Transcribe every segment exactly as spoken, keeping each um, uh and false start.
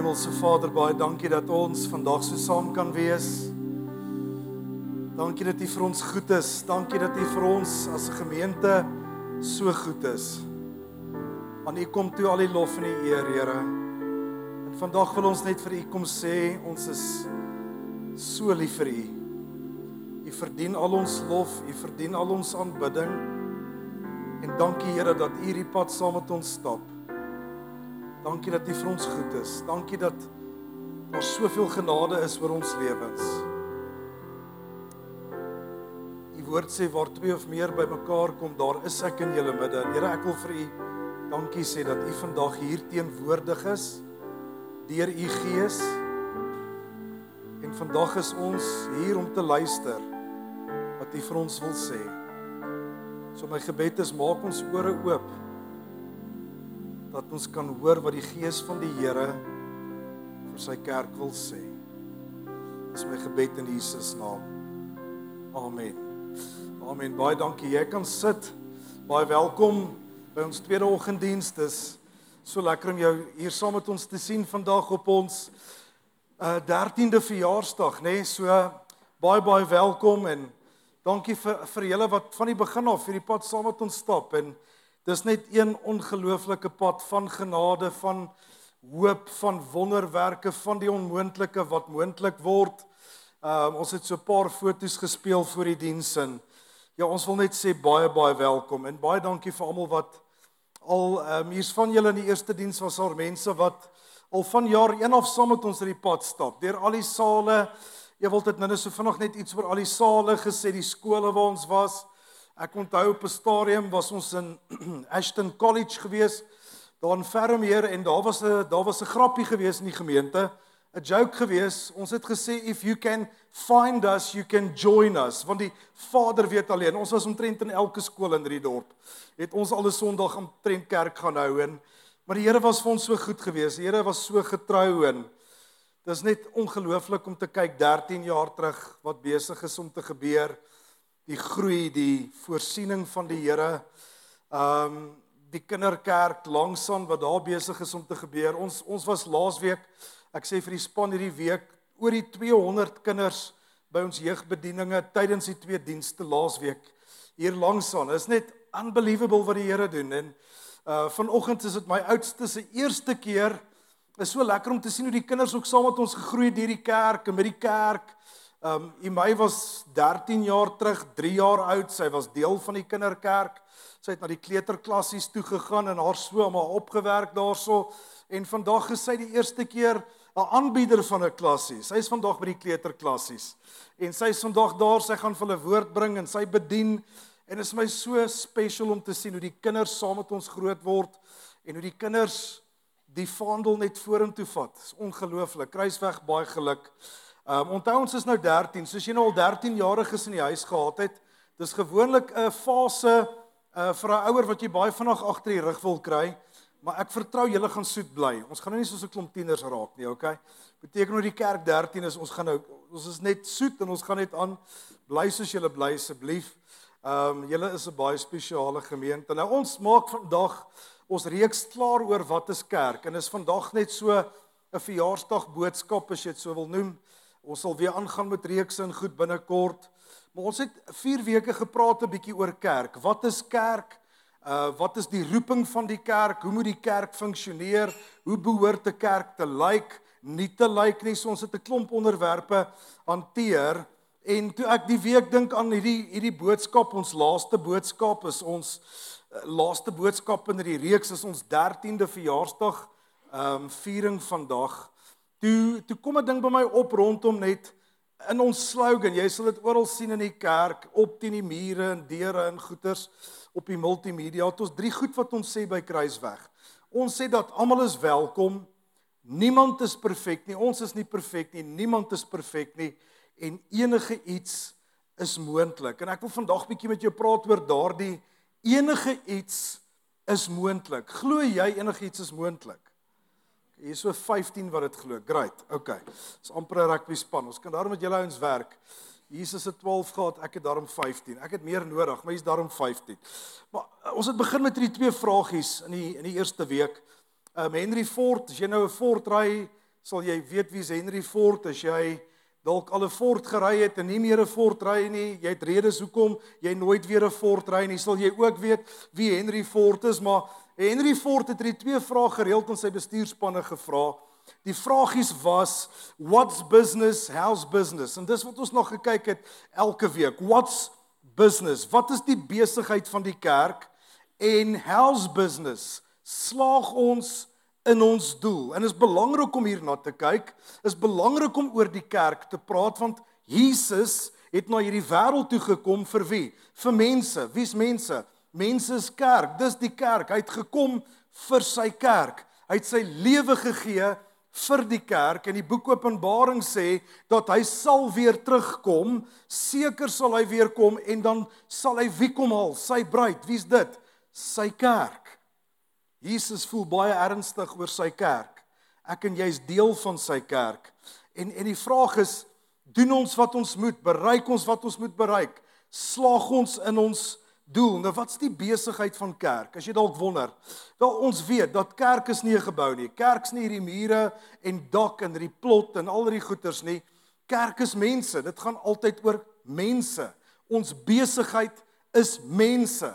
Hemelse Vader, baie dankie dat ons vandag so saam kan wees. Dankie dat U vir ons goed is. Dankie dat U vir ons as 'n gemeente so goed is. Aan U kom toe al die lof en die eer, Here. En vandag wil ons net vir U kom sê, ons is so lief vir U. U verdien al ons lof, U verdien al ons aanbidding. En dankie, Here, dat U hierdie pad saam met ons stap. Dankie dat U vir ons goed is. Dankie dat daar soveel genade is oor ons lewens. U woord sê waar twee of meer by mekaar kom, daar is ek in julle midde. Here, ek wil vir U dankie sê dat U vandag hier teenwoordig is deur U Gees. En vandag is ons hier om te luister wat U vir ons wil sê. So my gebed is, maak ons ore oop, dat ons kan hoor wat die Gees van die Here vir sy kerk wil sê. Dis my gebed in Jesus naam. Amen. Amen. Baie dankie. Jy kan sit. Baie welkom by ons tweede oggenddiens. Dis so lekker om jou hier saam met ons te sien vandag op ons uh, dertiende verjaarsdag, né? Nee? So baie baie welkom en dankie vir vir julle wat van die begin af hierdie pad saam met ons stap. En dis net een ongelooflike pad van genade, van hoop, van wonderwerke, van die onmoontlike wat moontlik word. Um, ons het so 'n paar foto's gespeel voor die diens en ja, ons wil net sê baie baie welkom en baie dankie vir almal wat al um, hier's van julle in die eerste diens was al mense wat al van jaar een af saam met ons in die pad stap. Deur al die sale, jy wil dit nou so vinnig net iets oor al die sale gesê, die skole waar ons was. Ek onthou op 'n stadium was ons in Ashton College gewees, daar in Vermeer en daar was 'n daar was 'n grappie gewees in die gemeente, 'n joke gewees. Ons het gesê if you can find us, you can join us, want die Vader weet alleen. Ons was omtrent in elke skool in hierdie dorp. Het ons al 'n Sondag omtrent kerk gaan hou en maar die Here was vir ons so goed gewees. Die Here was so getrou en dis net ongelooflik om te kyk dertien jaar terug wat besig is om te gebeur. Die groei, die voorsiening van die Here, um, die kinderkerk langsaan wat daar besig is om te gebeur. Ons ons was laasweek, ek sê vir die span hierdie week, oor die tweehonderd kinders by ons jeugbedieninge tydens die twee dienste laasweek hier langsaan. Dit is net unbelievable wat die Here doen. En uh, vanoggend is dit my oudste se eerste keer. Is so lekker om te sien hoe die kinders ook saam met ons gegroei het deur die kerk en met die kerk. Um, Imai was dertien jaar terug, drie jaar oud, sy was deel van die kinderkerk, sy het na die kleuterklassies toe gegaan en haar so allemaal opgewerk daarso, en vandag is sy die eerste keer 'n aanbieder van 'n klassie, sy is vandag by die kleuterklassies, en sy is vandag daar, sy gaan vir hulle woord bring en sy bedien, en is my so special om te sien hoe die kinders saam met ons groot word, en hoe die kinders die vaandel net vorentoe vat, is ongelooflik, Kruisweg baie geluk. Um, onthou ons is nou dertien, soos jy nou al dertien jariges in die huis gehad het, dis gewoonlik 'n fase uh, vir 'n ouer wat jy baie vinnig agter die rug wil kry, maar ek vertrou julle gaan soet bly. Ons gaan nou nie soos 'n klomp tieners raak nie, okay? Beteken nou die kerk dertien is, ons gaan nou, ons is net soet en ons gaan net aan, bly soos julle bly asseblief. Um, julle is 'n baie spesiale gemeente. Nou ons maak vandag ons reeks klaar oor wat is kerk, en is vandag net so 'n verjaarsdag boodskap as jy dit so wil noem. Ons sal weer aangaan met reekse en goed binnekort. Maar ons het vier weke gepraat 'n bietjie oor kerk. Wat is kerk? Uh, wat is die roeping van die kerk? Hoe moet die kerk funksioneer? Hoe behoort 'n kerk te lyk? Nie te lyk nie. So ons het 'n klomp onderwerpe hanteer. En toe ek die week dink aan hierdie hierdie boodskap, ons laaste boodskap is ons uh, laaste boodskap in hierdie reeks is ons dertiende verjaarsdag um, viering vandag. Toe, toe kom 'n ding by my op rondom net in ons slogan, jy sal dit oral sien in die kerk, op teen die mure en deure en goeters, op die multimedia, het ons drie goed wat ons sê by Kruisweg. Ons sê dat almal is welkom, niemand is perfek nie, ons is nie perfek nie, niemand is perfek nie, en enige iets is moontlik. En ek wil vandag bietjie met jou praat oor daardie enige iets is moontlik. Glo jy enige iets is moontlik? Hier is so vyftien wat dit glo. Great, okay. Dis amper 'n rugby span. Ons kan daarom met julle ouens werk. Jesus het twaalf gehad, ek het daarom vyftien. Ek het meer nodig, maar hier's daarom vyftien. Maar uh, ons het begin met hierdie twee vragies in die in die eerste week. Um, Henry Ford, as jy nou 'n Ford ry, sal jy weet wie's Henry Ford, as jy dalk al 'n Ford gery het en nie meer 'n Ford ry nie, jy het redes hoekom jy nooit weer 'n Ford ry nie, sal jy ook weet wie Henry Ford is, maar Henry Ford het hierdie twee vrae gereeld aan sy bestuurspanne gevra. Die vragies was, what's business, how's business? En dis wat ons nog gekyk het elke week. What's business? Wat is die besigheid van die kerk? En how's business? Slaag ons in ons doel? En is belangrik om hierna te kyk, is belangrik om oor die kerk te praat, want Jesus het na hierdie wêreld toe gekom vir wie? Vir mense. Wie's mense? Mense is kerk, dis die kerk. Hy het gekom vir sy kerk. Hy het sy lewe gegee vir die kerk, en die boek Openbaring sê dat hy sal weer terugkom, seker sal hy weer kom, en dan sal hy wie kom haal? Sy bruid. Wie's dit? Sy kerk. Jesus voel baie ernstig oor sy kerk. Ek en jy is deel van sy kerk. En en die vraag is, doen ons wat ons moet? Bereik ons wat ons moet bereik? Slaag ons in ons doel? Nou wat's die besigheid van kerk? As jy dalk wonder. Wel, ons weet dat kerk is nie 'n gebou nie. Kerk's nie hierdie mure en dak en hierdie plot en al die goeters nie. Kerk is mense. Dit gaan altyd oor mense. Ons besigheid is mense.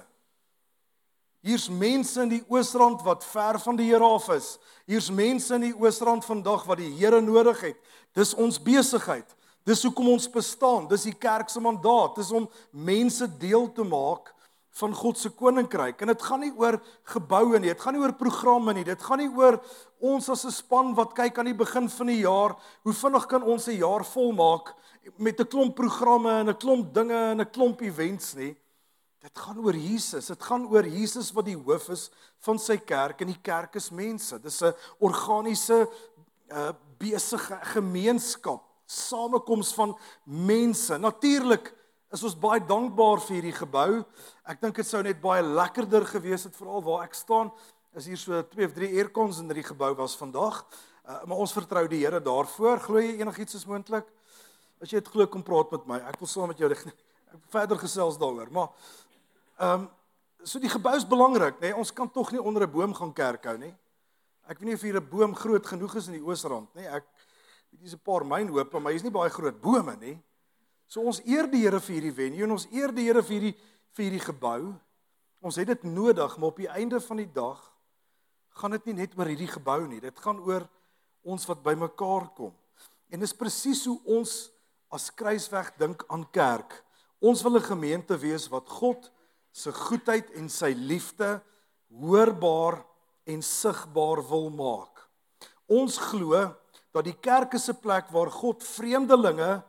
Hier's mense in die Oosrand wat ver van die Here af is. Hier's mense in die Oosrand vandag wat die Here nodig het. Dis ons besigheid. Dis hoekom ons bestaan. Dis die kerk se mandaat. Dis om mense deel te maak van God se koninkryk. En dit gaan nie oor geboue nie. Dit gaan nie oor programme nie. Dit gaan nie oor ons as 'n span wat kyk aan die begin van die jaar, hoe vinnig kan ons 'n jaar volmaak met 'n klomp programme en 'n klomp dinge en 'n klomp events nie. Dit gaan oor Jesus. Dit gaan oor Jesus wat die hoof is van sy kerk, en die kerk is mense. Dis 'n organiese uh, besige gemeenskap, samekoms van mense. Natuurlik is ons baie dankbaar vir hierdie gebou. Ek dink dit sou net baie lekkerder gewees het, veral waar ek staan, is hier so twee of drie aircons in hierdie gebou was vandag. Uh, maar ons vertrou die Here daarvoor. Glo jy enigiets is moontlik? As jy het glo, kom praat met my. Ek wil saam met jou verder gesels daaroor. Maar ehm um, so die gebou is belangrik, nê? Ons kan tog nie onder 'n boom gaan kerk hou nie. Ek weet nie of hier 'n boom groot genoeg is in die Oosrand nie. Ek weet dis 'n paar mynhope, maar hier's nie baie groot bome nie. So ons eer die Here vir hierdie venue en ons eer die Here vir hierdie vir hierdie gebou. Ons het dit nodig, maar op die einde van die dag gaan dit nie net oor hierdie gebou nie. Dit gaan oor ons wat bymekaar kom. En dis presies hoe ons as Kruisweg dink aan kerk. Ons wil 'n gemeente wees wat God se goedheid en sy liefde hoorbaar en sigbaar wil maak. Ons glo dat die kerk is 'n plek waar God vreemdelinge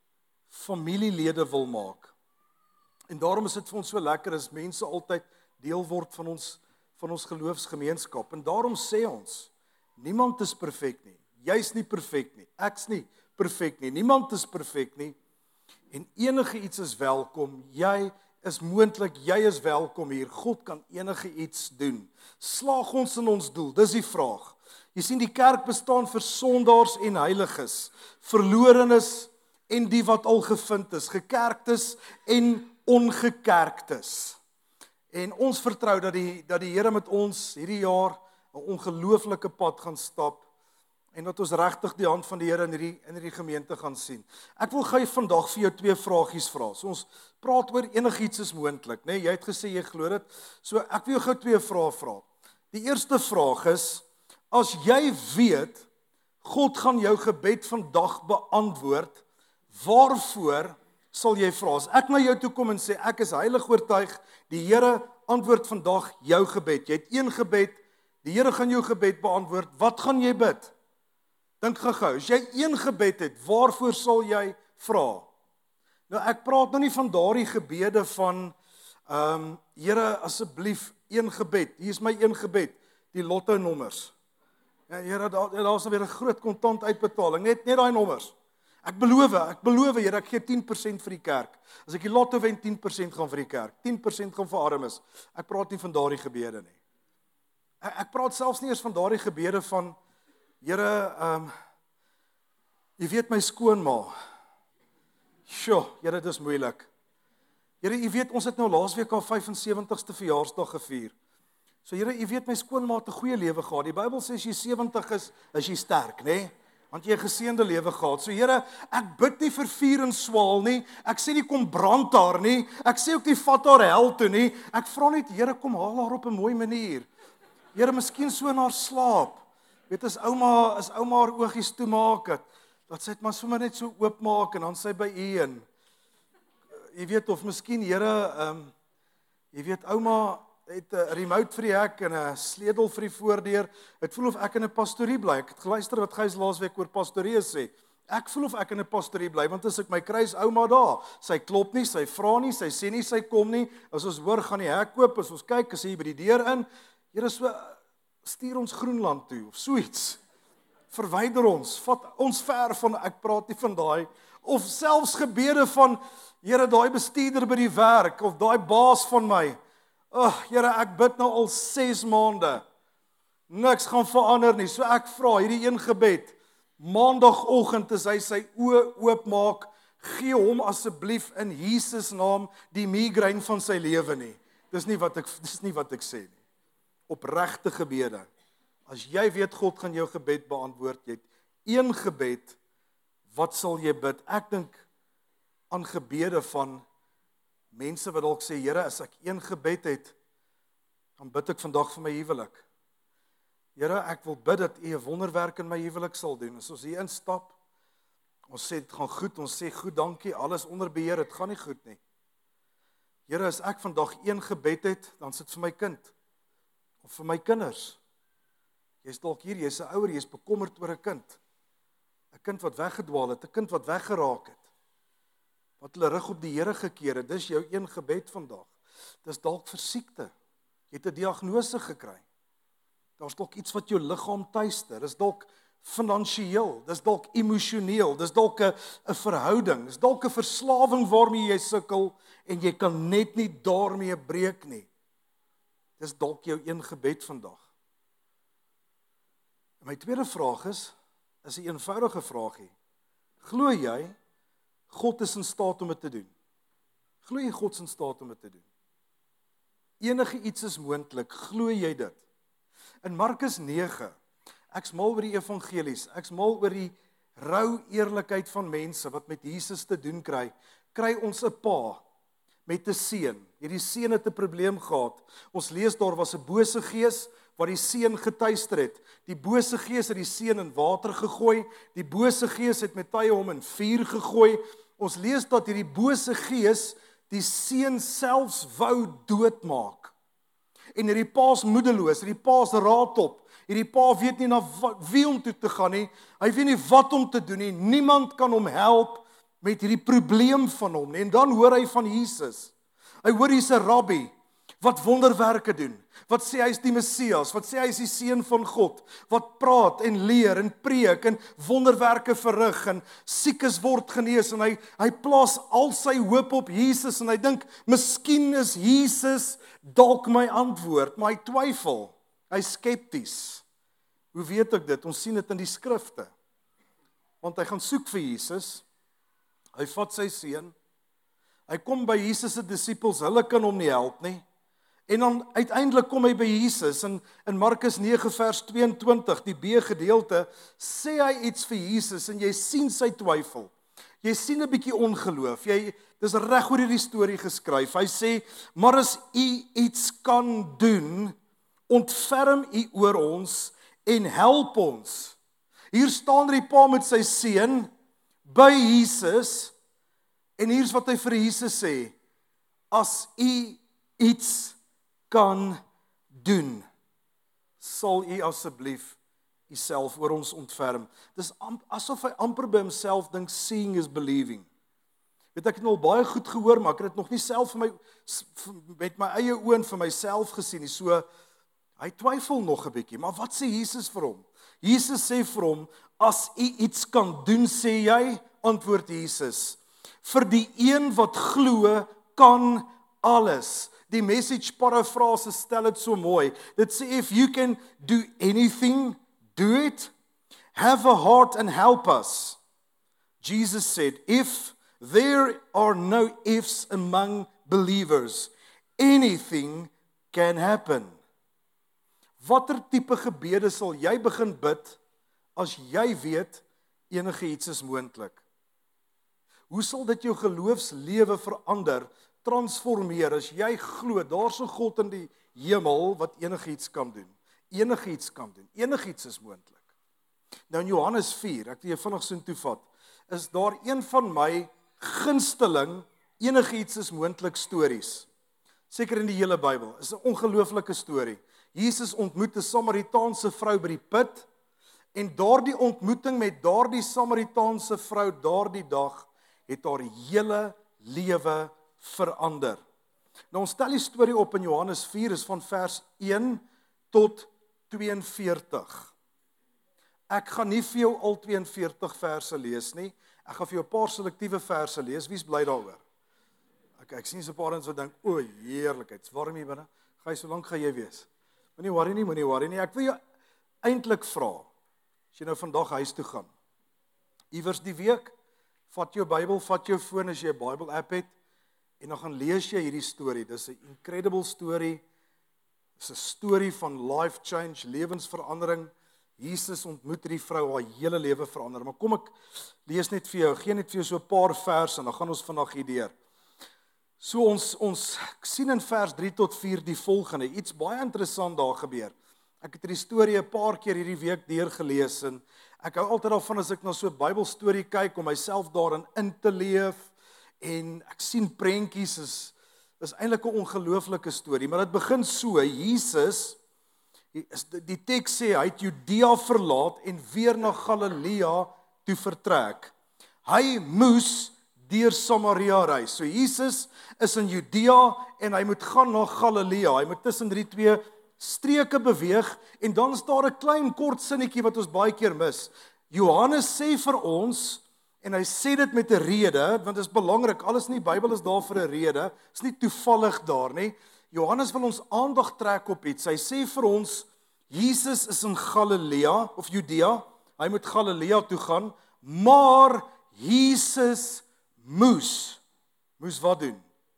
familielede wil maak. En daarom is dit vir ons so lekker as mense altyd deel word van ons van ons geloofsgemeenskap. En daarom sê ons, niemand is perfek nie. Jy's nie perfek nie. Ek's nie perfek nie. Niemand is perfek nie. En enige iets is welkom. Jy is moontlik, jy is welkom hier. God kan enige iets doen. Slaag ons in ons doel? Dis die vraag. Jy sien, die kerk bestaan vir sondaars en heiliges, verlorenes en die wat al gevind is, gekerktes en ongekerktes. En ons vertrou dat die dat die Here met ons hierdie jaar 'n ongelooflike pad gaan stap en dat ons regtig die hand van die Here in hierdie in hierdie gemeente gaan sien. Ek wil gou vandag vir jou twee vragies vra. So ons praat oor enigiets is moontlik, né? Nee, jy het gesê jy glo dit. So ek wil jou gou twee vrae vra. Die eerste vraag is: as jy weet God gaan jou gebed vandag beantwoord, waarvoor sal jy vra? As ek na jou toe kom en sê ek is heilig oortuig, die Here antwoord vandag jou gebed. Jy het een gebed, die Here gaan jou gebed beantwoord. Wat gaan jy bid? Dink gou-gou, as jy een gebed het, waarvoor sal jy vra? Nou ek praat nou nie van daardie gebede van ehm um, Here asseblief een gebed. Hier is my een gebed, die lotto nommers. Ja, Here, daar daar's nou weer 'n groot kontant uitbetaling, net net daai nommers. Ek beloof, ek beloof Here, ek gee tien persent vir die kerk. As ek die lotto wen, tien persent gaan vir die kerk. tien persent gaan vir armes. Ek praat nie van daardie gebede nie. Ek, ek praat selfs nie eers van daardie gebede van Here, ehm um, jy weet my skoonma. Sjoe, Here, dit is moeilik. Here, jy weet ons het nou laasweek haar vyf-en-sewentigste verjaarsdag gevier. So Here, jy weet my skoonma het 'n goeie lewe gehad. Die Bybel sê as jy sewentig is, is jy sterk, né? Nee? want jy 'n geseënde lewe gehad. So Here, ek bid nie vir vuur en swaal nie. Ek sê nie kom brand haar nie. Ek sê ook nie vat haar hel toe nie. Ek vra net Here, kom haal haar op 'n mooi manier. Here, miskien so in haar slaap. Weet as ouma, as ouma haar oogies toemaak het, dat sy dit maar sommer net so oopmaak en dan sy by U en jy weet of miskien Here, ehm um, jy weet ouma het 'n remote vir die hek en 'n sleutel vir die voordeur. Dit voel of ek in 'n pastorie bly. Ek het geluister wat Gys laasweek oor pastorie sê. Ek voel of ek in 'n pastorie bly want as ek my kruis ouma daar, sy klop nie, sy vra nie, sy sê nie sy kom nie. As ons hoor gaan die hek oop, as ons kyk, as hy by die deur in, Here so stuur ons Groenland toe of so iets. Verwyder ons, vat ons ver van ek praat nie van daai of selfs gebede van Here daai bestuurder by die werk of daai baas van my. Ag, oh, Here, ek bid nou al ses maande. Niks gaan verander nie. So ek vra hierdie een gebed. Maandagoggend as hy sy oë oopmaak, gee hom asseblief in Jesus naam die migraine van sy lewe nie. Dis nie wat ek dis nie wat ek sê nie. Opregte gebede. As jy weet God gaan jou gebed beantwoord, jy het een gebed, wat sal jy bid? Ek dink aan gebede van mense wat dalk sê, Here, as ek een gebed het, dan bid ek vandag vir my huwelik. Here, ek wil bid dat U 'n wonderwerk in my huwelik sal doen. As ons hier instap, ons sê dit gaan goed, ons sê goed, dankie, alles onder beheer, dit gaan nie goed nie. Here, as ek vandag een gebed het, dan sit vir my kind, of vir my kinders. Jy's dalk hier, jy's 'n ouer, jy's bekommerd oor 'n kind. 'n Kind wat weggedwaal het, 'n kind wat weggeraak het. Wat hulle rug op die Here gekeer het, dis jou een gebed vandag. Dis dalk vir siekte. Jy het 'n diagnose gekry. Daar's dalk iets wat jou liggaam tuister. Dis dalk finansiëel, dis dalk emosioneel, dis dalk 'n 'n verhouding, dis dalk 'n verslawing waarmee jy sukkel en jy kan net nie daarmee breek nie. Dis dalk jou een gebed vandag. En my tweede vraag is, is 'n eenvoudige vraagie. Glo jy God is in staat om dit te doen? Glo jy God is in staat om dit te doen? Enige iets is moontlik, glo jy dit? In Markus nege, ek's mal oor die evangelies, ek's mal oor die rou eerlikheid van mense wat met Jesus te doen kry, kry ons 'n pa met 'n seun. Hierdie seun het 'n probleem gehad. Ons lees daar was 'n bose gees wat die seun getuister het. Die bose gees het die seun in water gegooi, die bose gees het met tye hom in vuur gegooi. Ons lees dat hierdie bose gees die seun selfs wou doodmaak. En hierdie pa's moedeloos, hierdie pa's raadop. Hierdie pa weet nie na wie om toe te gaan nie. Hy weet nie wat om te doen nie. Niemand kan hom help met hierdie probleem van hom nie. En dan hoor hy van Jesus. Hy hoor hier's 'n rabbi wat wonderwerke doen. Wat sê hy is die Messias, wat sê hy is die seun van God, wat praat en leer en preek en wonderwerke verrig en siekes word genees en hy hy plaas al sy hoop op Jesus en hy dink miskien is Jesus dalk my antwoord, maar hy twyfel. Hy's skepties. Hoe weet ek dit? Ons sien dit in die skrifte. Want hy gaan soek vir Jesus. Hy vat sy seun. Hy kom by Jesus se disippels, hulle kan hom nie help nie. En dan uiteindelik kom hy by Jesus in in Markus nege vers tweeëntwintig, die B gedeelte, sê hy iets vir Jesus en jy sien sy twyfel. Jy sien 'n bietjie ongeloof. Jy dis reg oor hierdie storie geskryf. Hy sê, "Maar as U iets kan doen, ontferm U oor ons en help ons." Hier staan die pa met sy seun by Jesus en hier's wat hy vir Jesus sê, "As U iets kan doen, sal U asseblief U self oor ons ontferm." Dis asof hy amper by homself dink, seeing is believing. Weet ek het nou al baie goed gehoor, maar ek het dit nog nie self vir my met my eie oë en vir myself gesien nie. So hy twyfel nog 'n bietjie, maar wat sê Jesus vir hom? Jesus sê vir hom, "As U iets kan doen, sê jy," antwoord Jesus, "vir die een wat glo, kan alles." Die Message parafrase stel dit so mooi. Dit sê, "If you can do anything, do it. Have a heart and help us." Jesus said, "If there are no ifs among believers, anything can happen." Watter tipe gebede sal jy begin bid as jy weet Enige iets is moontlik. Hoe sal dit jou geloofslewe verander, transformeer, as jy glo, daar's 'n God in die hemel wat enigiets kan doen. Enigiets kan doen. Enigiets is moontlik. Nou in Johannes vier, ek wil jou vinnig so toe vat, is daar een van my gunsteling enigiets is moontlik stories. Seker in die hele Bybel. Is 'n ongelooflike storie. Jesus ontmoet 'n Samaritaanse vrou by die put, en daardie ontmoeting met daardie Samaritaanse vrou daardie dag het haar hele lewe verander. Nou ons stel die storie op in Johannes vier, is van vers een tot tweeënveertig. Ek gaan nie vir jou al tweeënveertig verse lees nie, ek gaan vir jou 'n paar selektiewe verse lees, wie's bly daaroor? Ek, ek sien so 'n paar ons wat dink, o heerlikheid, is warm hier binne, ga jy so lank gaan jy wees? Moenie worry nie, moenie worry nie, ek wil jou eintlik vra, as jy nou vandag huis toe gaan, iewers die week, vat jou Bybel, vat jou foon as jy 'n Bible app het, en dan gaan lees jy hierdie storie. Dis 'n incredible story. Dis 'n storie van life change, lewensverandering. Jesus ontmoet hierdie vrou, haar hele lewe verander. Maar kom ek lees net vir jou, gee net vir jou so 'n paar verse en dan gaan ons vandag hier deur. So ons ons sien in vers drie tot vier die volgende. Iets baie interessant daar gebeur. Ek het hierdie storie 'n paar keer hierdie week deurgelees en ek hou altyd daarvan as ek na so 'n Bybelstorie kyk om myself daarin in te leef. En ek sien prentjies, is, is eintlik 'n ongelooflike storie, maar dit begin so, Jesus, die teks sê, hy het Judea verlaat en weer na Galilea toe vertrek. Hy moes deur Samaria reis, so Jesus is in Judea en hy moet gaan na Galilea, hy moet tussen die twee streke beweeg, en dan is daar 'n klein kort sinnetjie wat ons baie keer mis. Johannes sê vir ons, en hy sê dit met 'n rede, want dit is belangrik, alles in die Bybel is daar vir 'n rede, is nie toevallig daar nie. Johannes wil ons aandag trek op iets. Hy sê vir ons, Jesus is in Galilea, of Judea, hy moet Galilea toe gaan, maar Jesus moes, moes wat doen?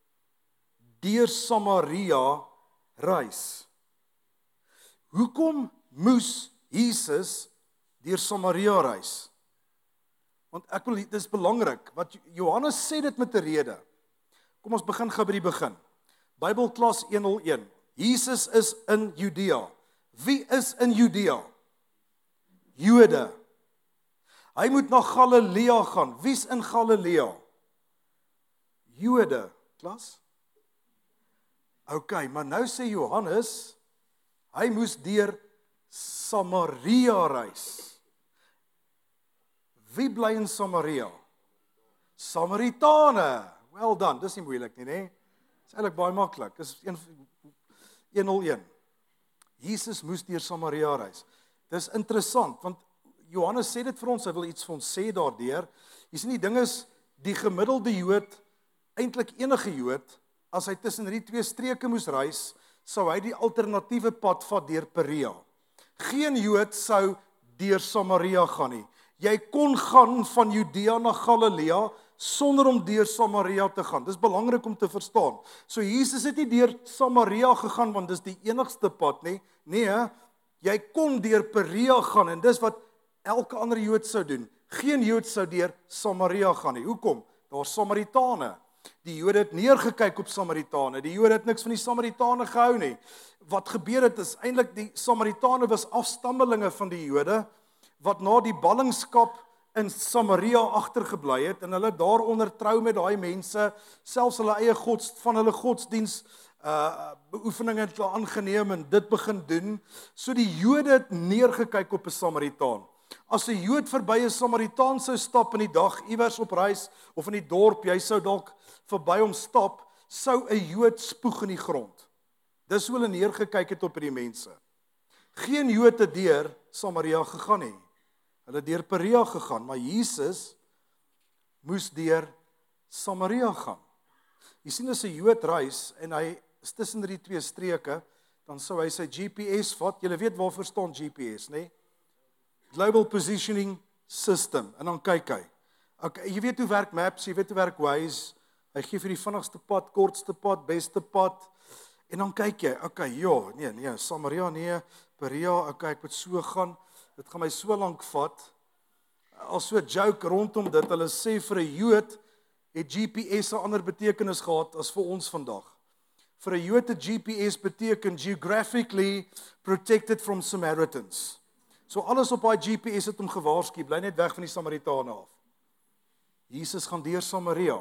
Deur Samaria reis. Hoekom moes Jesus deur Samaria reis? Want ek wil, dit is belangrik, wat Johannes sê dit met 'n rede. Kom ons begin gou by die begin. Bybelklas honderdeen. Jesus is in Judea. Wie is in Judea? Jode. Hy moet na Galilea gaan. Wie's in Galilea? Jode. Klas? OK, maar nou sê Johannes, hy moes deur Samaria reis. Wie bly in Samaria? Samaritane. Well done, dis nie moeilik nie, né? Dis eintlik baie maklik. Dis honderdeen. Jesus moes deur Samaria reis. Dis interessant, want Johannes sê dit vir ons, hy wil iets vir ons sê daardeur. Jy sien die ding is, die gemiddelde Jood, eintlik enige Jood, as hy tussen hierdie twee streke moes reis, sou hy die alternatiewe pad vat deur Perea. Geen Jood sou deur Samaria gaan nie. Jy kon gaan van Judea na Galilea sonder om deur Samaria te gaan. Dis belangrik om te verstaan. So Jesus het nie deur Samaria gegaan want dis die enigste pad nie. Nee, jy kon deur Perea gaan en dis wat elke ander Jood sou doen. Geen Jood sou deur Samaria gaan nie. Hoekom? Daar's Samaritane. Die Jode het neergekyk op Samaritane. Die Jode het niks van die Samaritane gehou nie. Wat gebeur het is eintlik die Samaritane was afstammelinge van die Jode wat na die ballingskap in Samaria agtergebly het en hulle daaronder trou met daai mense, selfs hulle eie gods van hulle godsdiens uh beoefeninge het hulle aangeneem en dit begin doen. So die Jode het neergekyk op 'n Samaritaan. As 'n Jood verby 'n Samaritaan sou stap in die dag iewers op reis of in die dorp, jy sou dalk verby hom stap, sou 'n Jood spoeg in die grond. Dis hoe hulle neergekyk het op hierdie mense. Geen Jood het deur Samaria gegaan nie. Hulle het deur Perea gegaan, maar Jesus moes deur Samaria gaan. Jy sien as 'n Jood reis en hy is tussen die twee streke, dan sou hy sy G P S vat. Julle weet waarvoor staan G P S, nê? Global Positioning System. En dan kyk hy. Okay, jy weet hoe werk Maps, jy weet hoe werk Waze. Hy gee vir die vinnigste pad, kortste pad, beste pad. En dan kyk jy, okay, ja, nee, nee, Samaria, nee, Perea, okay, ek moet so gaan. Dit gaan my so lank vat. As so 'n joke rondom dit, hulle sê vir 'n Jood het G P S 'n ander betekenis gehad as vir ons vandag. Vir 'n Jood het G P S beteken geographically protected from Samaritans. So alles op daai G P S het hom gewaarsku, bly net weg van die Samaritane af. Jesus gaan deur Samaria.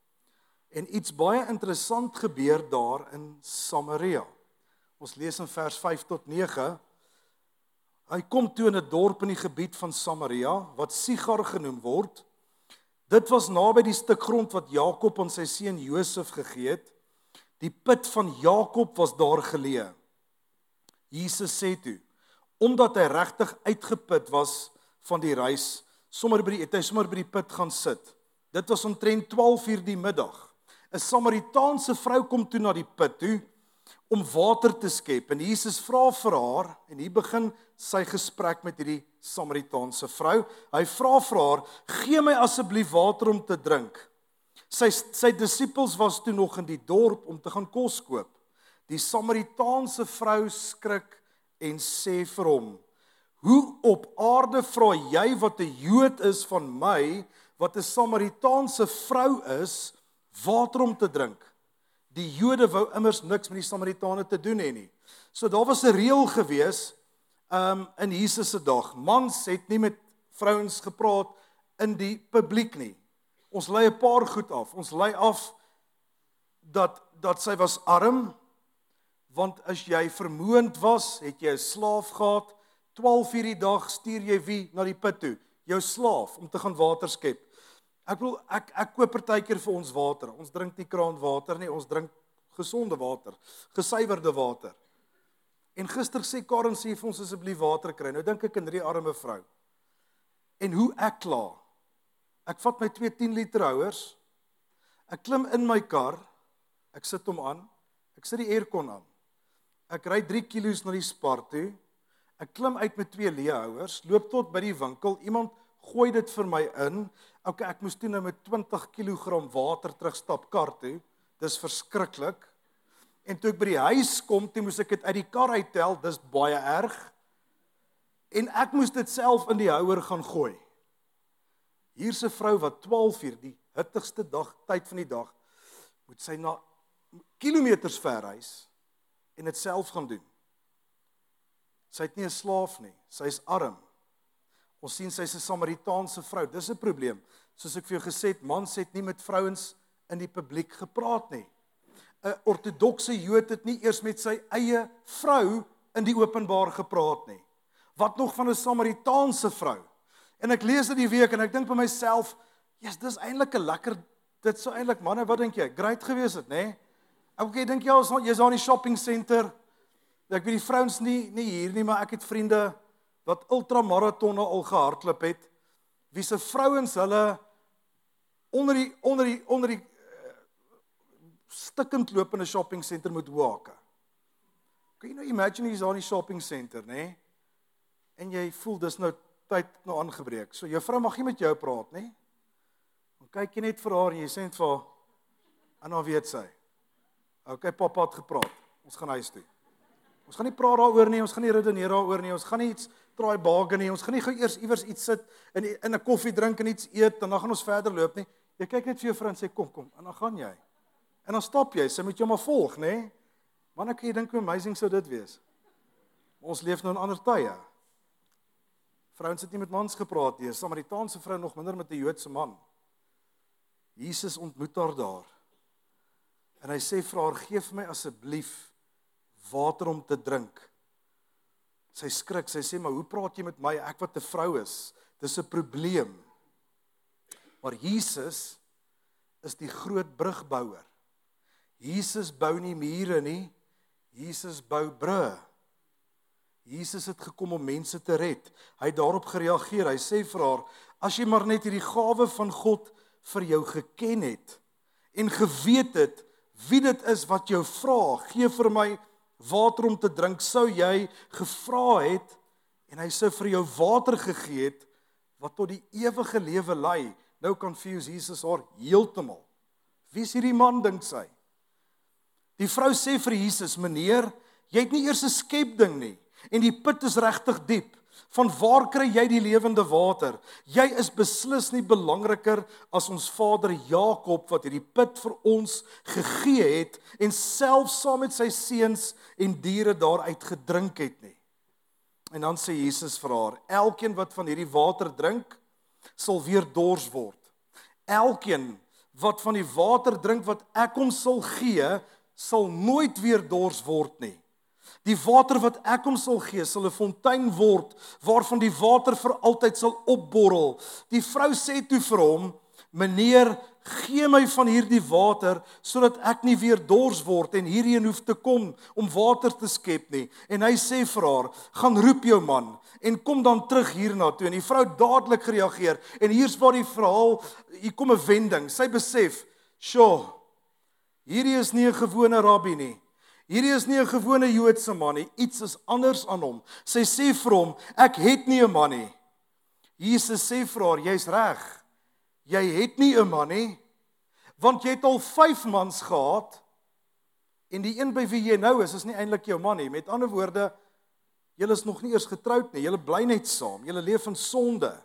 En iets baie interessant gebeur daar in Samaria. Ons lees in vers vyf tot nege. Hy kom toe in 'n dorp in die gebied van Samaria, wat Sigar genoem word. Dit was naby die stuk grond wat Jakob aan sy seun Josef gegee het. Die put van Jakob was daar geleë. Jesus sê toe, omdat hy regtig uitgeput was van die reis, sommer by die, het hy sommer by die put gaan sit. Dit was omtrent twaalf uur die middag. 'n Samaritaanse vrou kom toe na die put toe om water te skep. En Jesus vra vir haar, en hier begin sy gesprek met hierdie Samaritaanse vrou. Hy vra vir haar, gee my asseblief water om te drink. Sy, sy disippels was toe nog in die dorp om te gaan kos koop. Die Samaritaanse vrou skrik en sê vir hom, hoe op aarde vra jy wat 'n Jood is van my, wat 'n Samaritaanse vrou is, water om te drink? Die Jode wou immers niks met die Samaritane te doen hê nie. So daar was 'n reël gewees um, in Jesus se dag. Mans het nie met vrouens gepraat in die publiek nie. Ons lei 'n paar goed af. Ons lei af dat, dat sy was arm, want as jy vermoënd was, het jy 'n slaaf gehad, twaalf uur die dag stuur jy wie na die put toe? Jou slaaf, om te gaan water skep. Ek bedoel, ek, ek koop partykeer vir ons water. Ons drink nie kraanwater nie, ons drink gesonde water, gesuiwerde water. En gister sê Karen, sê vir ons asseblief water kry. Nou dink ek in hierdie arme vrou. En hoe ek kla. Ek vat my twee tien liter houers, ek klim in my kar, ek sit hom aan, ek sit die aircon aan. Ek ry drie kilos na die Spar toe, ek klim uit met twee leehouers, loop tot by die winkel, iemand gooi dit vir my in. Okay, ek moes toe nou met twintig kilogram water terugstap kar toe. Dis verskriklik. En toe ek by die huis kom, toe moes ek dit uit die kar uittel, dis baie erg. En ek moes dit self in die houer gaan gooi. Hier's 'n vrou wat twaalf uur, die hittigste dag, tyd van die dag, moet sy na kilometers ver reis en dit self gaan doen. Sy het nie 'n slaaf nie, sy is arm. Ons sien sy's 'n Samaritaanse vrou, dis 'n probleem. Soos ek vir jou gesê het, mans het nie met vrouens in die publiek gepraat nie. 'n Ortodokse Jood het nie eers met sy eie vrou in die openbaar gepraat nie. Wat nog van 'n Samaritaanse vrou? En ek lees dit die week en ek dink by myself, yes, dis eintlik 'n lekker, dit sou eintlik, manne, wat dink jy? Great gewees het, nê? Okay, dink jy jy's daar in die shopping center? Ek weet die vrouens nie nie hier nie, maar ek het vriende wat ultramaratonne al gehardloop het, wie se vrouens hulle onder die onder die onder die uh, stikkend loop in 'n shopping center moet waak. Kan jy nou imagine jy's daar in die shopping center, nê? Nee? En jy voel dis nou tyd nou aangebreek. So jou vrou mag nie met jou praat, nê? Nee? Dan kyk jy net vir haar en jy sê net vir haar, en dan weet sy. Okay, pappa het gepraat. Ons gaan huis toe. Ons gaan nie praat daaroor nie, ons gaan nie redeneer daaroor nie, ons gaan nie iets draai baken nie, ons gaan nie gou eers iewers iets sit in in 'n koffie drink en iets eet en dan gaan ons verder loop nie. Jy kyk net vir jou vrou en sê kom kom en dan gaan jy. En dan stap jy, sy moet jou maar volg, nê? Wanneer kan jy dink hoe amazing sou dit wees? Ons leef nou in ander tye. Vrouens het nie met mans gepraat nie, 'n Samaritaanse vrou nog minder met 'n Joodse man. Jesus ontmoet haar daar. En hy sê vir haar, gee vir my asseblief water om te drink. Sy skrik, sy sê, maar hoe praat jy met my, ek wat 'n vrou is? Dis 'n probleem. Maar Jesus is die groot brugbouer. Jesus bou nie mure nie, Jesus bou brûe. Jesus het gekom om mense te red. Hy het daarop gereageer. Hy sê vir haar, as jy maar net hierdie gawe van God vir jou geken het en geweet het wie dit is wat jou vra, gee vir my water om te drink, sou jy gevra het en hy sou vir jou water gegee het wat tot die ewige lewe lei. Nou confuse Jesus haar heeltemal. Wie is hierdie man, dink sy? Die vrou sê vir Jesus, meneer, jy het nie eers 'n skepding nie en die put is regtig diep. Van waar kry jy die lewende water? Jy is beslis nie belangriker as ons vader Jakob wat hierdie put vir ons gegee het en self saam met sy seuns en diere daaruit gedrink het nie. En dan sê Jesus vir haar, elkeen wat van hierdie water drink, sal weer dors word. Elkeen wat van die water drink wat ek hom sal gee, sal nooit weer dors word nie. Die water wat ek hom sal gee, sal 'n fontein word, waarvan die water vir altyd sal opborrel. Die vrou sê toe vir hom, meneer, gee my van hierdie water, sodat ek nie weer dors word en hierheen hoef te kom om water te skep nie. En hy sê vir haar, gaan roep jou man, en kom dan terug hierna toe. En die vrou dadelik gereageer, en hier's waar die verhaal, hier kom 'n wending. Sy besef, sjoe, hierdie is nie 'n gewone rabbi nie. Hierdie is nie 'n gewone Joodse man nie, iets is anders aan hom. Sy sê vir hom, ek het nie 'n man nie. Jesus sê vir haar, jy's reg. Jy het nie 'n man nie, want jy het al vyf mans gehad, en die een by wie jy nou is, is nie eintlik jou man nie. Met ander woorde, julle is nog nie eers getroud nie, julle bly net saam, julle leef in sonde.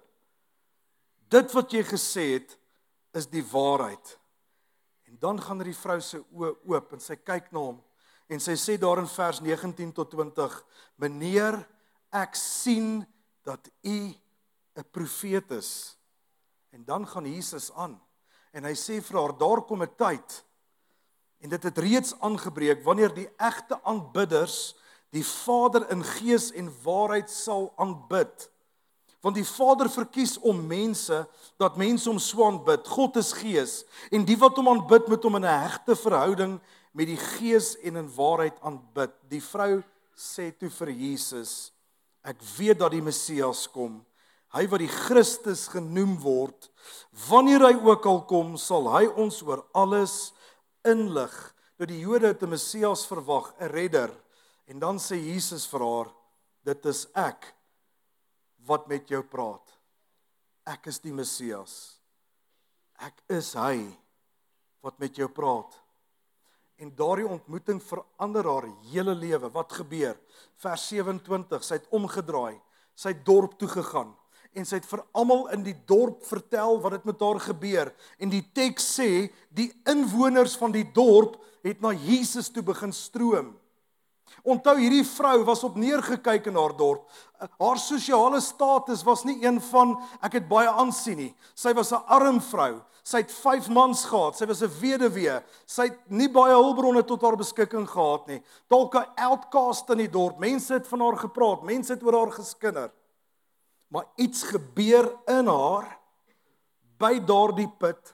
Dit wat jy gesê het, is die waarheid. En dan gaan die vrou se oë oop, en sy kyk na hom, en sy sê daar in vers negentien tot twintig, meneer, ek sien dat u 'n profeet is. En dan gaan Jesus aan, en hy sê vir haar, daar kom 'n tyd, en dit het reeds aangebreek, wanneer die egte aanbidders die Vader in gees en waarheid sal aanbid. Want die Vader verkies om mense, dat mense hom so aanbid. God is gees, en die wat hom aanbid, moet hom in 'n hegte verhouding met die gees en in waarheid aanbid. Die vrou sê toe vir Jesus, ek weet dat die Messias kom, hy wat die Christus genoem word, wanneer hy ook al kom, sal hy ons oor alles inlig. Nou die Jode het 'n Messias verwag, 'n redder, en dan sê Jesus vir haar, dit is ek wat met jou praat. Ek is die Messias. Ek is hy wat met jou praat. En daardie ontmoeting verander haar hele lewe. Wat gebeur? Vers sewe-en-twintig, sy het omgedraai, sy het dorp toe gegaan, en sy het vir almal in die dorp vertel wat het met haar gebeur. En die teks sê, die inwoners van die dorp het na Jesus toe begin stroom. Onthou, hierdie vrou was op neergekyk in haar dorp. Haar sosiale status was nie een van, ek het baie aansien nie. Sy was 'n arm vrou. Sy het vyf mans gehad. Sy was 'n weduwee. Sy het nie baie hulpbronne tot haar beskikking gehad nie. Dalk 'n outcast in die dorp. Mense het van haar gepraat. Mense het oor haar geskinder. Maar iets gebeur in haar by daardie put.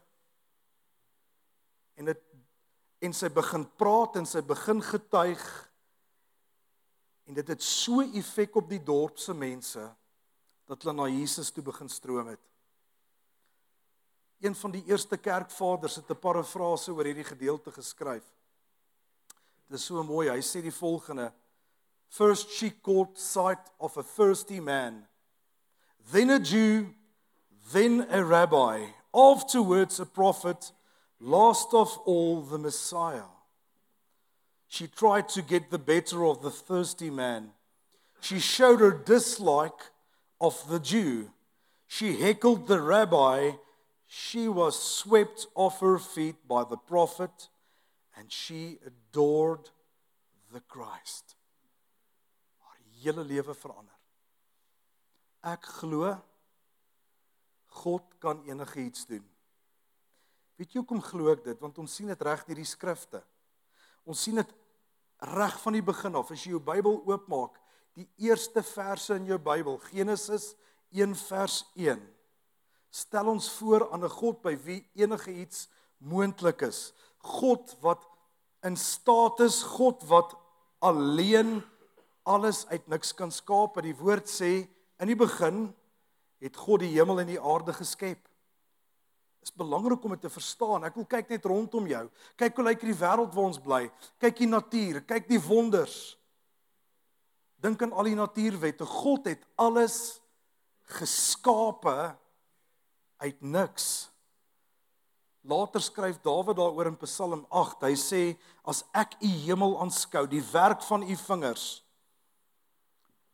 En dit en sy begin praat en sy begin getuig. En dit het so effek op die dorp se mense dat hulle na Jesus toe begin stroom het. Een van die eerste kerkvaders het 'n parafrase oor hierdie gedeelte geskryf. Dit is so mooi. Hy sê die volgende: First she caught sight of a thirsty man, then a Jew, then a rabbi, afterwards a prophet, last of all the Messiah. She tried to get the better of the thirsty man. She showed her dislike of the Jew. She heckled the rabbi. She was swept off her feet by the prophet, and she adored the Christ. Haar hele lewe verander. Ek glo, God kan enige iets doen. Weet jy hoekom glo ek dit? Want ons sien dit reg deur die skrifte. Ons sien dit reg van die begin af. As jy jou Bybel oopmaak, die eerste verse in jou Bybel, Genesis een vers een, stel ons voor aan 'n God by wie enige iets moontlik is. God wat in staat is, God wat alleen alles uit niks kan skaap. Die woord sê, in die begin het God die hemel en die aarde geskep. Is belangrik om dit te verstaan. Ek wil kyk net rondom jou. Kyk hoe lyk die wêreld waar ons bly. Kyk die natuur, kyk die wonders. Dink aan al die natuurwette. God het alles geskape uit niks. Later skryf Dawid daaroor in Psalm agt. Hy sê, as ek u hemel aanskou, die werk van u vingers,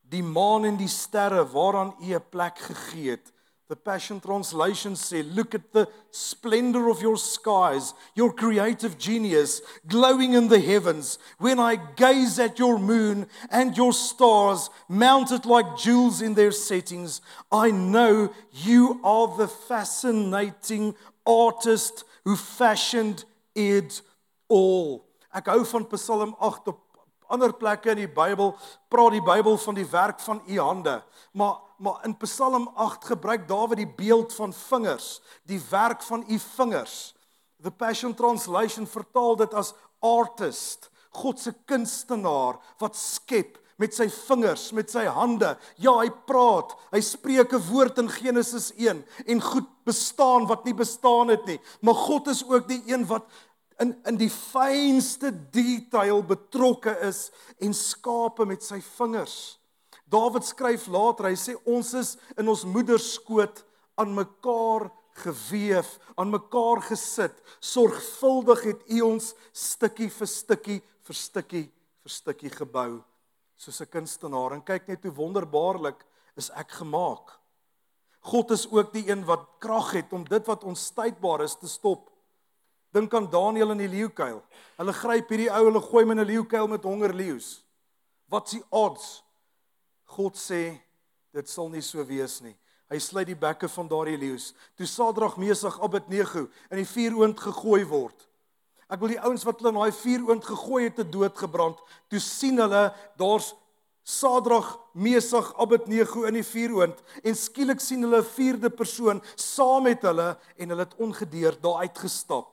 die maan en die sterre waaraan U 'n plek gegee het. The Passion Translation sê, look at the splendor of your skies, your creative genius, glowing in the heavens. When I gaze at your moon and your stars, mounted like jewels in their settings, I know you are the fascinating artist who fashioned it all. Ek hou van Psalm agt. Op ander plekke in die Bybel praat die Bybel van die werk van U hande. Maar maar in Psalm agt gebruik Dawid die beeld van vingers, die werk van U vingers. The Passion Translation vertaal dit as artist, God se kunstenaar wat skep met sy vingers, met sy hande. Ja, hy praat, hy spreek 'n woord in Genesis een en goed bestaan wat nie bestaan het nie. Maar God is ook die een wat in in die fynste detail betrokke is en skape met sy vingers. Dawid skryf later, hy sê ons is in ons moederskoot aan mekaar geweef, aan mekaar gesit. Sorgvuldig het U ons stukkie vir stukkie vir stukkie vir stukkie gebou, soos 'n kunstenaar. En kyk net hoe wonderbaarlik is ek gemaak. God is ook die een wat krag het om dit wat onstuitbaar is te stop. Dink aan Daniël in die leeukuil. Hulle gryp hierdie ou, hulle gooi hom in 'n leeukuil met hongerleeu's. Wat is die odds? God sê, dit sal nie so wees nie. Hy sluit die bekke van daardie leeu's. Toe Sadrag, Mesach, Abednego in die vuuroond gegooi word. Ek wil die ouens wat hulle in daai vuuroond gegooi het te dood gebrand, toe sien hulle, daar's Sadrag, Mesach, Abednego in die vuuroond, en skielik sien hulle 'n vierde persoon saam met hulle, en hulle het ongedeerd daar uitgestap.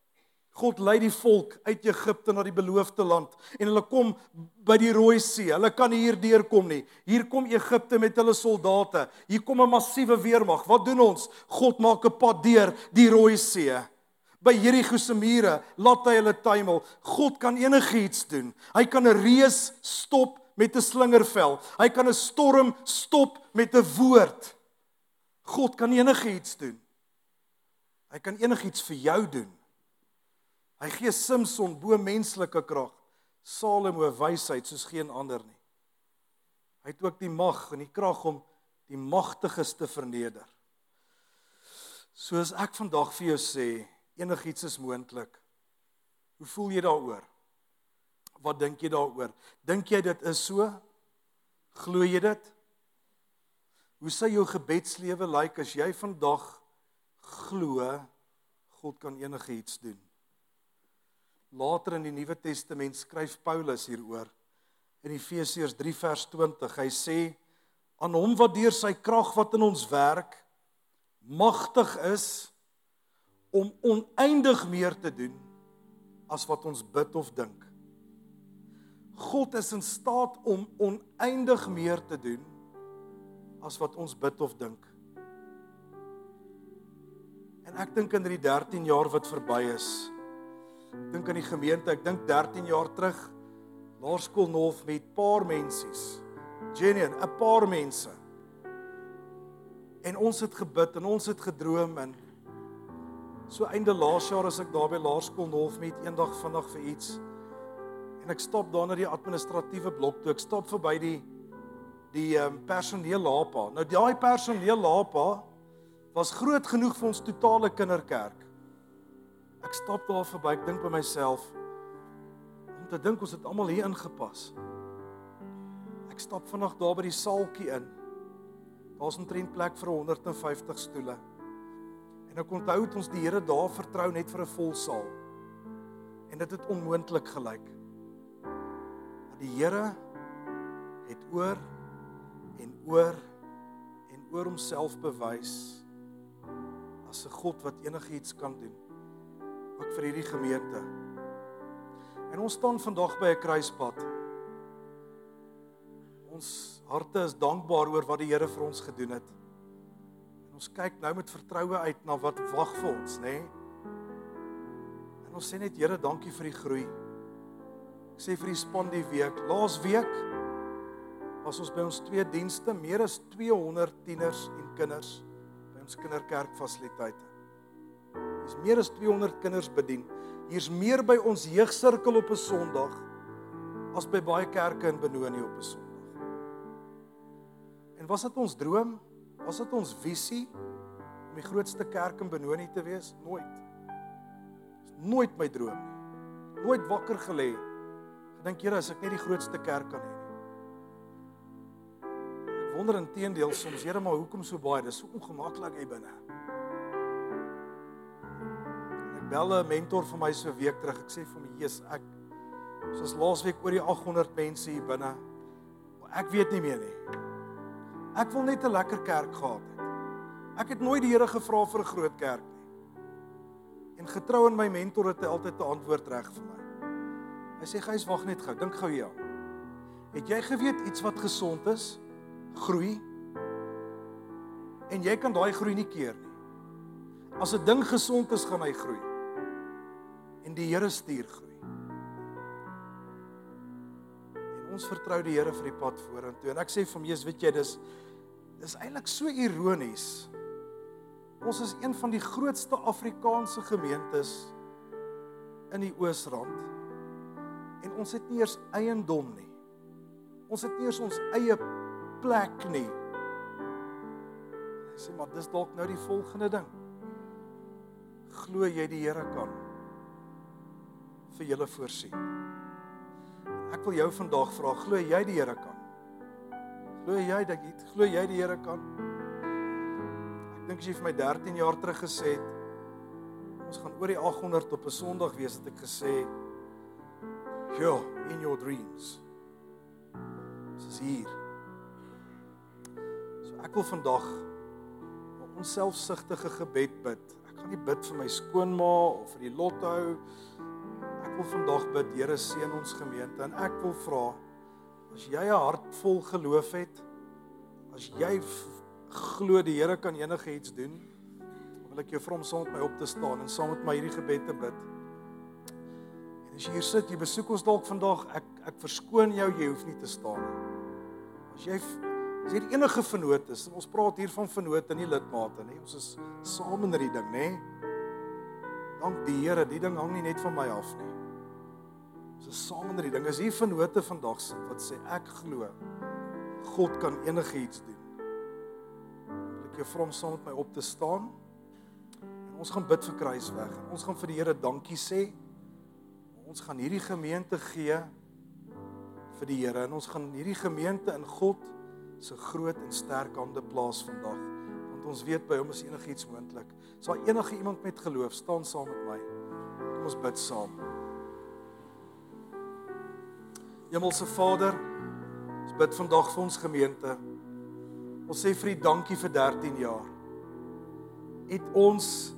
God lei die volk uit Egipte na die beloofde land, en hulle kom by die Rooi See. Hulle kan nie hier deurkom nie. Hier kom Egipte met hulle soldate. Hier kom 'n massiewe weermag. Wat doen ons? God maak 'n pad deur die Rooi See. By Jerigo se mure laat hy hulle tuimel. God kan enigiets doen. Hy kan 'n reus stop met 'n slingervel. Hy kan 'n storm stop met 'n woord. God kan enigiets doen. Hy kan enigiets vir jou doen. Hy gee Samson bo menslike krag, Salomo wysheid soos geen ander nie. Hy het ook die mag en die krag om die magtiges te verneder. Soos ek vandag vir jou sê, enigiets is moontlik. Hoe voel jy daaroor? Wat dink jy daaroor? Dink jy dit is so? Glo jy dit? Hoe sou jou gebedslewe lyk as jy vandag glo God kan enigiets doen? Later in die Nuwe Testament skryf Paulus hieroor in Efesiërs drie vers twintig. Hy sê, aan hom wat deur sy krag wat in ons werk magtig is om oneindig meer te doen as wat ons bid of dink. God is in staat om oneindig meer te doen as wat ons bid of dink. En ek dink in die dertien jaar wat verby is, ek dink aan die gemeente, ek dink dertien jaar terug, Laerskool North met paar mensies, genuine, 'n paar mense. En ons het gebid en ons het gedroom en so einde laas jaar as ek daar by Laerskool North met eendag vandag vir iets en ek stap daar na die administratiewe blok toe, ek stap verby die die um, personeel lapa. Nou daai personeel lapa was groot genoeg vir ons totale kinderkerk. Ek stap daar verby, ek dink by myself, om te dink ons het almal hier ingepas. Ek stap vandag daar by die saaltjie in. Daar's 'n omtrent plek vir honderd en vyftig stoele. En ek onthou het ons die Here daar vertrou net vir 'n vol saal. En dit het onmoontlik gelyk. Maar die Here het oor en oor en oor homself bewys as 'n God wat enigiets kan doen. Ook vir hierdie gemeente. En ons staan vandag by 'n kruispunt. Ons harte is dankbaar oor wat die Here vir ons gedoen het. En ons kyk nou met vertroue uit na wat wag vir ons, né? Nee? En ons sê net, Here, dankie vir die groei. Ek sê vir die span die week, laas week was ons by ons twee dienste, meer as tweehonderd tieners en kinders by ons kinderkerkfasiliteite. Hier's meer as tweehonderd kinders bedien. Hier's meer by ons jeugsirkel op 'n Sondag as by baie kerke in Benoni op 'n Sondag. En was dit ons droom? Was dit ons visie om die grootste kerk in Benoni te wees? Nooit. Nooit my droom nie. Nooit wakker gelê. Gedink, Here, as ek net die grootste kerk kan hê. Ek wonder inteendeel soms, Here, maar hoekom so baie? Dis so ongemaklik hier binne. Ek bel 'n mentor vir my so 'n week terug. Ek sê vir my, Jesus, ek soos laasweek oor die agt honderd mense hier binne. Ek weet nie meer nie. Ek wil net 'n lekker kerk gehad het. Ek het nooit die Here gevra vir 'n groot kerk nie. En getrou in my mentor het hy altyd 'n antwoord reg vir my. Hy sê, Gys, wag net gou, dink gou hier. Het jy geweet iets wat gesond is? Groei. En jy kan daai groei nie keer nie. As 'n ding gesond is, gaan hy groei. En die Here stuur groei. En ons vertrou die Here vir die pad vorentoe. En ek sê vir my, Jesus, weet jy, dis dis eintlik so ironies. Ons is een van die grootste Afrikaanse gemeentes in die Oosrand. En ons het nie eers eiendom nie. Ons het nie eers ons eie plek nie. Hy sê, maar dis dalk nou die volgende ding. Glo jy die Here kan vir julle voorsien? Ek wil jou vandag vra, glo jy die Here kan? Glo jy dat jy, glo jy die Here kan? Ek dink as jy vir my dertien jaar terug gesê het, ons gaan oor die agt honderd op 'n Sondag wees, het ek gesê, ja, in your dreams. Ons is hier. So ek wil vandag 'n onselfsugtige gebed bid. Ek gaan nie bid vir my skoonma of vir die lotto. Ek wil vandag bid, Here, seën ons gemeente. En ek wil vra, as jy 'n hart vol geloof het, as jy glo die Here kan enige iets doen, dan wil ek jou vra om saam met my op te staan en saam met my hierdie gebed te bid. En as jy hier sit, jy besoek ons dalk vandag, ek ek verskoon jou, jy hoef nie te staan nie. As jy as jy enige vennoot is, en ons praat hier van vennoote, nie lidmate nie, ons is saam in hierdie ding, nê? Dank die Here, die ding hang nie net van my af nie. Ons is saam in hierdie ding. As hier vennoote vandag sit wat sê ek glo, God kan enige iets doen. Ek vra om saam met my op te staan. En ons gaan bid vir Kruisweg. En ons gaan vir die Here dankie sê. Ons gaan hierdie gemeente gee vir die Here. En ons gaan hierdie gemeente in God se groot en sterk hande plaas vandag. Want ons weet by hom is enigiets moontlik. Sal enige iemand met geloof staan saam met my. Kom ons bid saam. Hemelse Vader, ons bid vandag vir ons gemeente. Ons sê vir U dankie vir dertien jaar. Het ons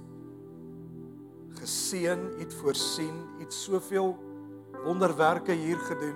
geseën, het voorsien, het soveel wonderwerke hier gedoen.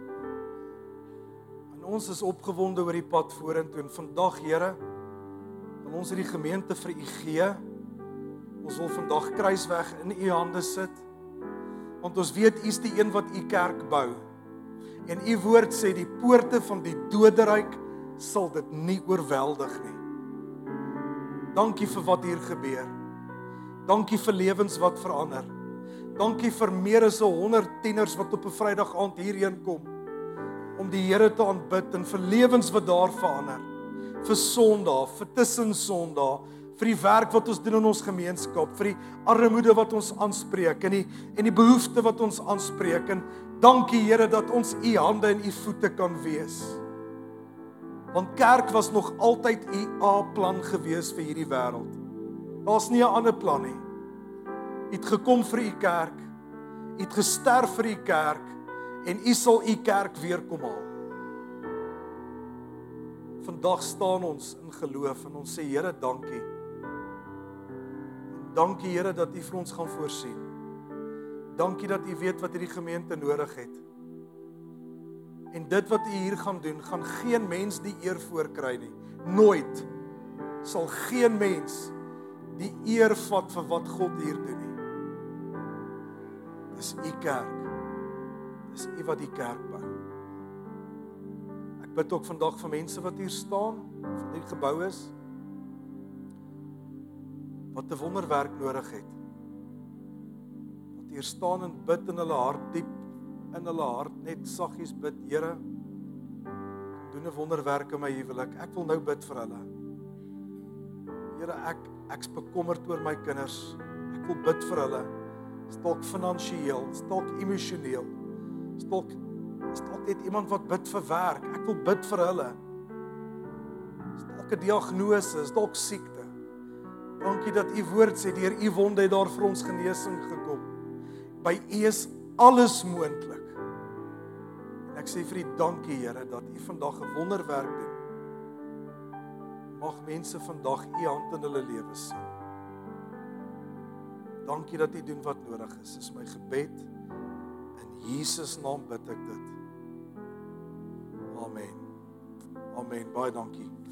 En ons is opgewonde oor die pad vorentoe. En vandag, Here, wil ons hierdie gemeente vir U gee. Ons wil vandag Kruisweg in U hande sit. Want ons weet U is die een wat U kerk bou. En U woord sê die poorte van die doderyk sal dit nie oorweldig nie. Dankie vir wat hier gebeur. Dankie vir lewens wat verander. Dankie vir meer as honderd tieners wat op 'n Vrydag aand hierheen kom om die Here te aanbid en vir lewens wat daar verander. Vir Sondag, vir tussen Sondag, vir die werk wat ons doen in ons gemeenskap, vir die armoede wat ons aanspreek en die en die behoefte wat ons aanspreek. En dankie Here dat ons U hande en U voete kan wees. Want kerk was nog altyd U A-plan gewees vir hierdie wêreld. Daar's nie 'n ander plan nie. U het gekom vir U kerk. U het gesterf vir U kerk en U sal U kerk weer kom haal. Vandag staan ons in geloof en ons sê Here, dankie. Dankie Here dat U vir ons gaan voorsien. Dankie dat U weet wat hierdie gemeente nodig het. En dit wat U hier gaan doen, gaan geen mens die eer voorkry nie. Nooit sal geen mens die eer vat vir wat God hier doen nie. Dis U kerk. Dis U wat die kerk bou. Ek bid ook vandag vir mense wat hier staan, wat hier gebou is, wat 'n wonderwerk nodig het. Wat hier staan en bid in hulle hart diep, in hulle hart net saggies bid, Here, doen 'n wonderwerk in my huwelik. Ek wil nou bid vir hulle. Here, ek ek's bekommerd oor my kinders. Ek wil bid vir hulle. Stalk finansiëel, stalk emosioneel. Stalk stalk net iemand wat bid vir werk. Ek wil bid vir hulle. Stalk 'n diagnose, stalk siekte. Dankie dat u woord sê deur u wonde het daar vir ons genesing gekom. By u is alles moontlik. Ek sê vir u dankie, Here, dat u vandag 'n wonderwerk doen. Mag mense vandag u hand in hulle lewe sien. Dankie dat u doen wat nodig is. Dis my gebed. In Jesus naam bid ek dit. Amen. Amen. Baie dankie.